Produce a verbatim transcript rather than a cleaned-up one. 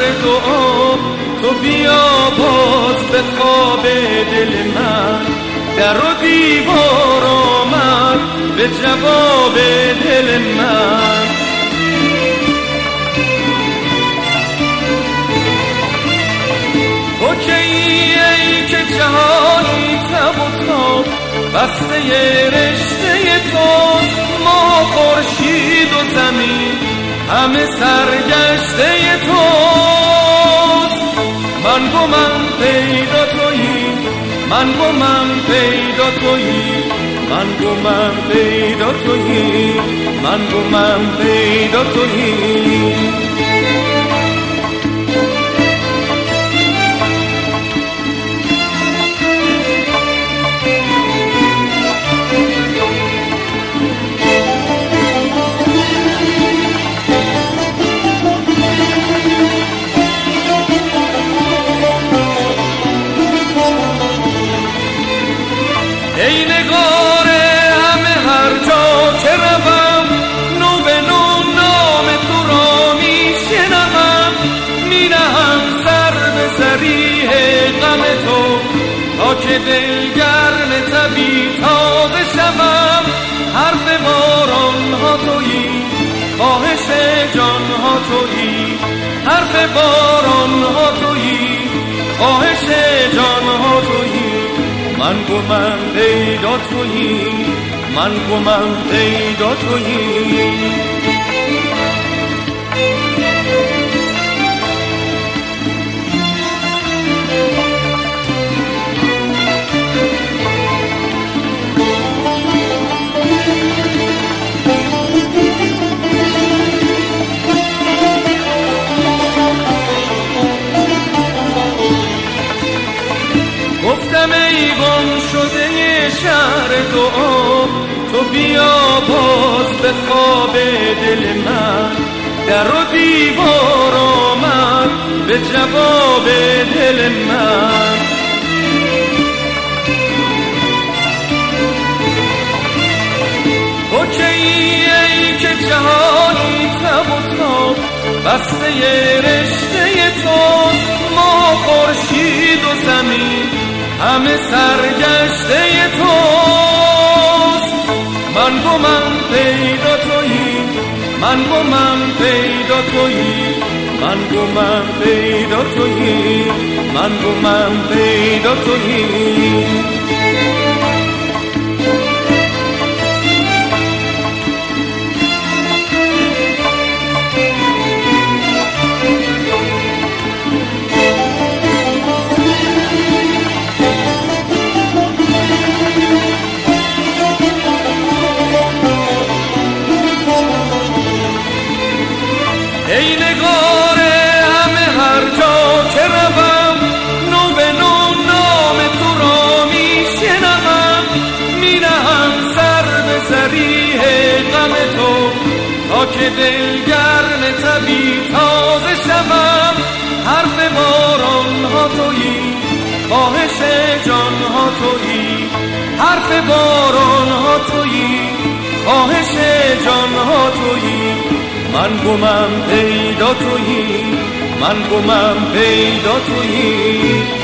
دعا تو بیا باز به خواب دل من، در و دیوار آمد به جواب دل من. تو که ای ای که جهانی تب و تاب بسته رشته توست، ما خورشید و زمین همه سرگشته توست. من و من پیدا تویی، من و من پیدا تویی، من و من پیدا تویی، من و من پیدا تویی. ای نگار همه هر جا که روم، نو به نو نام تو را می شنوم. می نهم سر به زریح غم تو تا که دلگرم طبی تازه شوم. حرف باران ها تویی، خواهش جان ها تویی، حرف باران ها تویی، خواهش جان ها تویی. من و من پیدا تویی، من و من پیدا تویی. گفتم ای گم شده شهر دعا تو بیا باز به خواب دل من، در و دیوار آمد به جواب دل من. تو که ای ای که جهانی تب و تاب بسته رشته توست، ما خورشید و زمین همه سرگشته توست. من و من پیدا تویی، من و من پیدا تویی، من و من پیدا تویی، من و من پیدا تویی. ای نگار همه هر جا که روم، نو به نو نام تو را می شنوم. می نهم سر به زریح غم تو تا که دلگرم طبی تازه شوم. حرف باران ها تویی، خواهش جان ها تویی، حرف باران ها تویی، خواهش جان ها تویی. من و من پیدا تویی، من و من پیدا تویی.